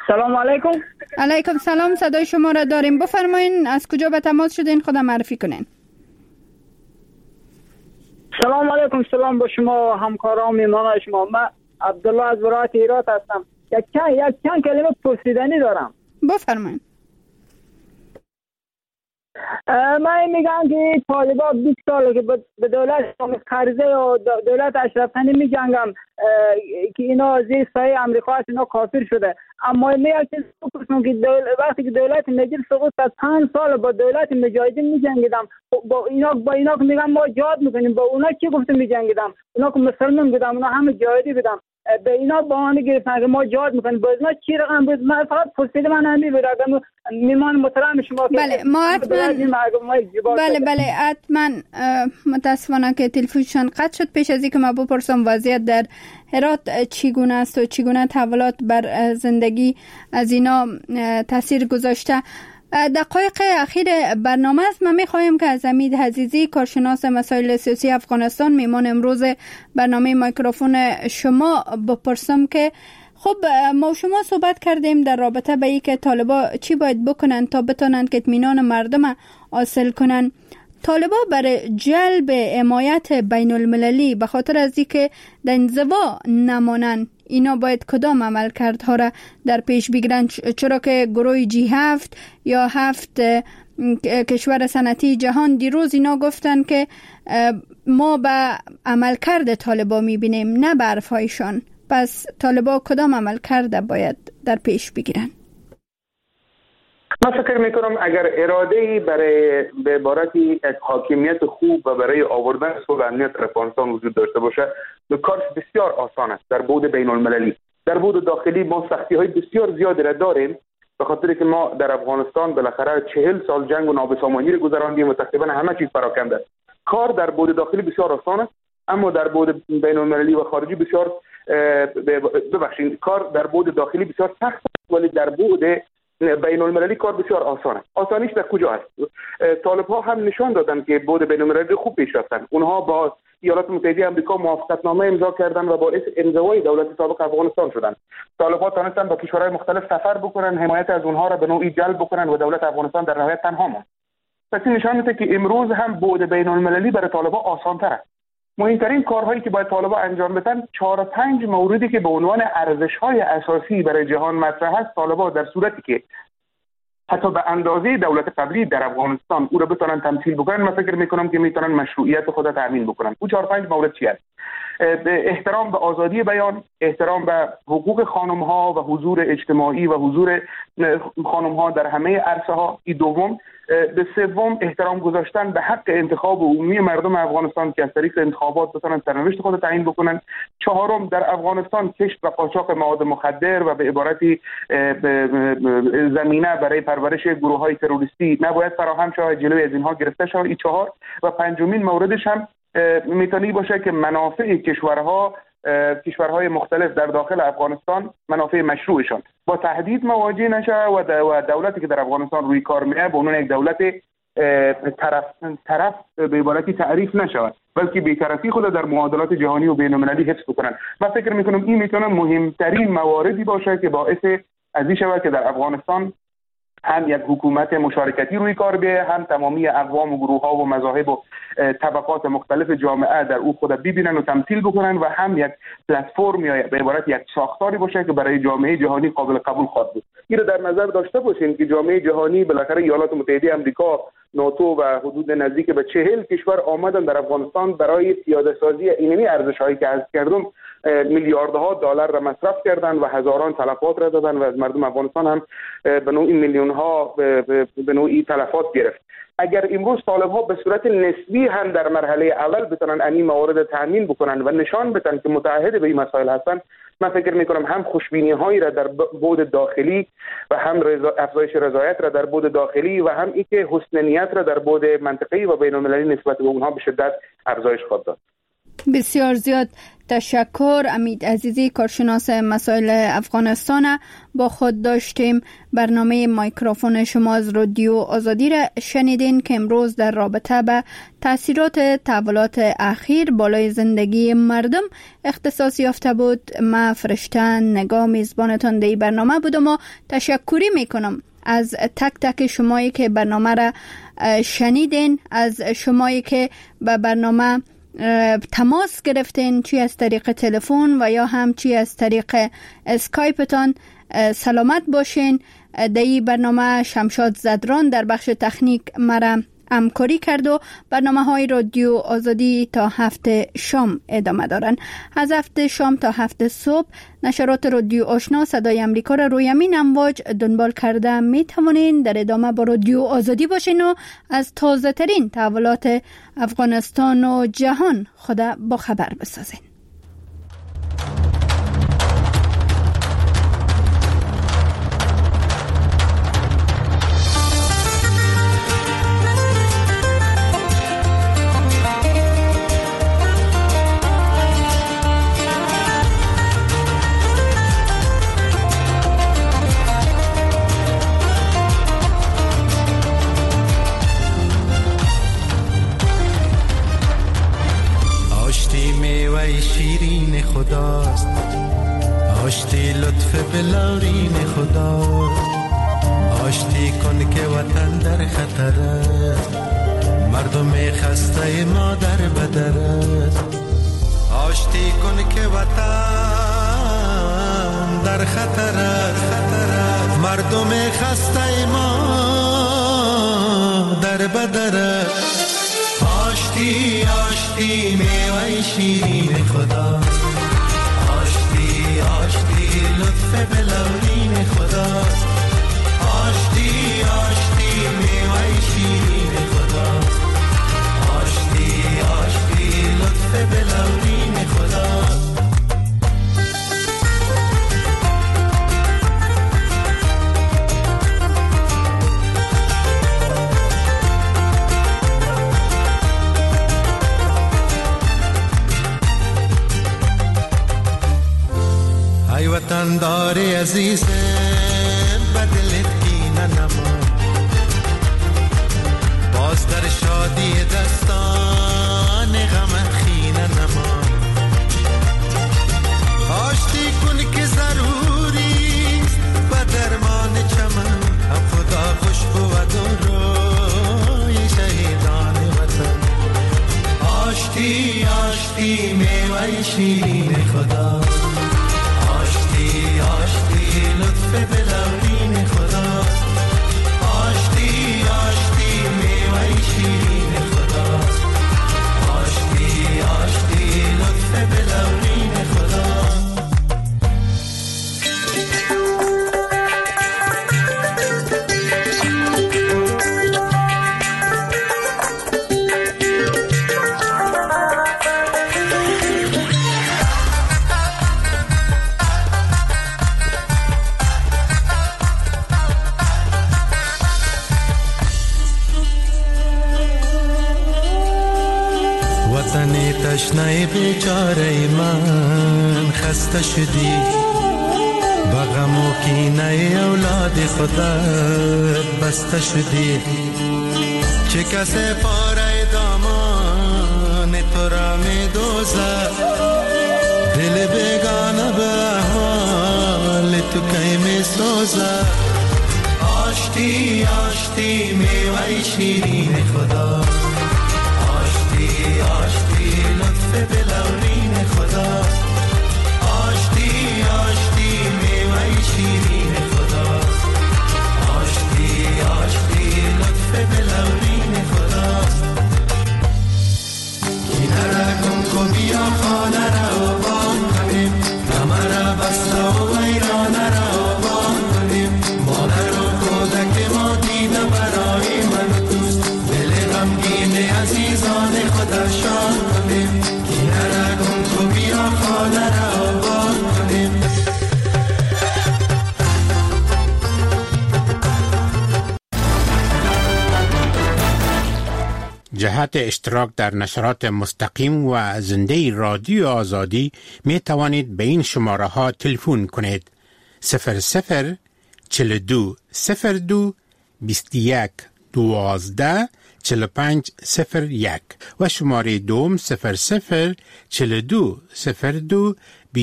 سلام علیکم. علیکم سلام، صدای شما را داریم. بفرمایین از کجا به تماس شدین، خود معرفی کنین. سلام علیکم. سلام به شما همکاران میهمان شما. من عبدالله از ولایت هرات هستم. یک چند کلمه پرسیدنی دارم. بفرمایین. من میگم که طالبان 20 ساله که به دولت قرضه و دولت اشرف غنی میجنگم که اینا زیر سایه امریکا هست، اینا کافر شده. اما یک چیز بپرسم که وقتی که دولت نجیب سقوط از 5 سال با دولت مجاهدین میجنگیدم، با اینا که میگم ما جهاد میکنیم، با اونا چی گفته میجنگیدم؟ اونا که مسلمان بودم، اونا همه جهادی بودم، به اینا بهانه گرفتن که ما جهاد میکنیم، با اینا چی رقم بود؟ من فقط پرسیده من همی برادم میمان محترم شما که بله ما حتما متاسفانه که تلفنشان قطع شد. پیش از اینکه ما بپرسم وضعیت در هرات چگونه است و چگونه تحولات بر زندگی از اینا تاثیر گذاشته، دقایق اخیر برنامه است. من میخوایم که از حمید عزیزی، کارشناس مسائل سیاسی افغانستان، میمان امروز برنامه میکروفون شما، بپرسم که خب ما و شما صحبت کردیم در رابطه به اینکه طالبا چی باید بکنن تا بتونن که اطمینان مردم حاصل کنن. طالبا برای جلب حمایت بین المللی به خاطر از اینکه در انزوا نمانن، اینا باید کدام عملکردها را در پیش بگیرن؟ چرا که گروه G7 یا 7 کشور صنعتی جهان دیروز اینا گفتن که ما به عملکرد طالبا میبینیم نه به حرفایشان. پس طالبا کدام عملکرد باید در پیش بگیرن؟ من فکر میکنم اگر اراده‌ای برای به عبارتی یک حاکمیت خوب و برای آوردن صلح و امنیت در افغانستان وجود داشته باشه، کارش بسیار آسان است. در بعد بین المللی، در بعد داخلی ما سختی‌های بسیار زیادی را داریم، به خاطر که ما در افغانستان بالاخره 40 سال جنگ و نابسامانی را گذراندیم و تقریبا همه چیز پراکنده است. کار در بعد داخلی بسیار آسان است، اما در بعد بین المللی و خارجی بسیار کار در بعد داخلی بسیار سخت است، ولی در بعد بین المللی کار بسیار آسانه. آسانیش در کجا است؟ طالب ها هم نشان دادن که بعد بین المللی خوب پیش رفتن. اونها با ایالات متحده آمریکا موافقتنامه امضا کردن و باعث انزوای دولت سابق افغانستان شدن. طالب ها تونستن با کشورهای مختلف سفر بکنن، حمایت از اونها را به نوعی جلب بکنن و دولت افغانستان در نهایت تنها ماند. پس این نشان میده که امروز هم بعد بین المللی برای طالب ها آسان‌تر است. مهمترین کارهایی که باید طالبان انجام بدن 4-5 موردی که به عنوان ارزش‌های اساسی برای جهان مطرح است، طالبان در صورتی که حتی به اندازه دولت قبلی در افغانستان او را بتونن تمثیل بکنن، من فکر میکنم که میتونن مشروعیت خود را تامین بکنن. او 4-5 مورد چی است؟ احترام به آزادی بیان، احترام به حقوق خانم‌ها و حضور اجتماعی و حضور خانم‌ها در همه عرصه‌ها. این دوم. به سوم احترام گذاشتن به حق انتخاب عمومی مردم افغانستان که از طریق انتخابات بتونن سرنوشت خود تعیین بکنن. چهارم، در افغانستان کشت و قاچاق مواد مخدر و به عبارتی زمینه برای پرورش گروه‌های تروریستی نباید فراهم شود، جلوی از اینها گرفته شود. این 4. و پنجمین موردش هم میتونی باشه که منافع کشورهای مختلف در داخل افغانستان، منافع مشروعشان با تهدید مواجه نشه و دولتی که در افغانستان روی کار میه به عنوان یک دولت طرف به عبارتی تعریف نشود، بلکه بی‌طرفی خود در معادلات جهانی و بین‌المللی حفظ بکنن. من فکر میکنم این میتونه مهمترین مواردی باشه که باعث از این شود که در افغانستان هم یک حکومت مشارکتی روی کار بیه، هم تمامی اقوام و گروه‌ها و مذاهب و طبقات مختلف جامعه در او خود ببینن و تمثیل بکنن و هم یک پلتفرم یا به عبارت یک ساختاری باشه که برای جامعه جهانی قابل قبول خواهد بود. این رو در نظر داشته باشین که جامعه جهانی بالاخره ایالات متحده آمریکا، ناتو و حدود نزدیک به 40 کشور آمدن در افغانستان برای پیاده سازی اینمی ارزش‌هایی که عرض کردم میلیاردها دلار را مصرف کردند و هزاران تلفات را دادند و از مردم افغانستان هم به نوعی میلیون‌ها به نوعی تلفات گرفت. اگر امروز طالب‌ها به صورت نسبی هم در مرحله اول بتونن این موارد تامین بکنن و نشان بدن که متعهد به این مسائل هستن، من فکر میکنم هم خوشبینی‌هایی را در بعد داخلی و هم افزایش رضایت را در بعد داخلی و هم اینکه حسن نیت را در بعد منطقه‌ای و بین‌المللی نسبت به اونها به شدت افزایش خواهد داد. بسیار زیاد تشکر. امید عزیزی، کارشناس مسائل افغانستان، با خود داشتیم. برنامه مایکروفون شما از رادیو آزادی را شنیدین که امروز در رابطه به تاثیرات تحولات اخیر بالای زندگی مردم اختصاص یافته بود. من فرشته نگاه میزبانتان در برنامه بودم و تشکری میکنم از تک تک شمایی که برنامه را شنیدین، از شمایی که به برنامه تماس گرفتین، چی از طریق تلفن و یا هم چی از طریق اسکایپتان. سلامت باشین. در این برنامه شمشاد زدران در بخش تکنیک مرا همکاری کرد و برنامه های رادیو آزادی تا 7 شام ادامه دارن. از 7 شام تا 7 صبح نشرات رادیو آشنا صدای امریکا را روی همین امواج دنبال کرده می توانین. در ادامه با رادیو آزادی باشین و از تازه ترین تحولات افغانستان و جهان خدا با خبر بسازین. شیرین خداست، آشتی لطف بلارین خداست، آشتی کن که وطن در خطر است، مردم خسته ما در بدر است، آشتی کن که وطن در خطر است، مردم خسته ما در بدر است. آشتی آشتی میوه شیرین خدا، آشتی آشتی لطف بلورین خدا، آشتی آشتی میوه شیرین خدا، آشتی آشتی لطف بلورین خدا. وطن داری عزیز بدلت کینه نما، باز در شادی دستان غم خینه نما، آشتی کن که ضروری و درمان چمن، هم خدا خوش بود و روی شهیدان وطن. آشتی آشتی میوه شیرین خدا، آشتی لطف بلورین خدا، آشتی آشتی میوه شیرین خدا، آشتی آشتی لطف بلورین خدا. تشنه بیچاره من خسته شدی، با غم و کینه اولاد خودت بسته شدی، چه کسی پاره دامان تو را می دوزد، دل بیگانه به حال تو کی می سوزد. آشتی آشتی میوه شیرین خدا، آشتی آشتی لطف بلورین خدا، آشتی آشتی میوه شیرین خدا، آشتی آشتی لطف بلورین خدا. کینه را کن کو بیا خانه را آبان کنیم، غم را بسته و ویرانه را آبان کنیم، مادر و کودک ما دیده برای من دوست، دل غمگین عزیزان خدا شاد کنیم. کینه را کن کو بیا خانه جهت اشتراک در نشرات مستقیم و زنده رادیو آزادی می توانید به این شماره ها تلفن کنید: 00 42 02 21 12 45 01 و شماره دوم 00 42 02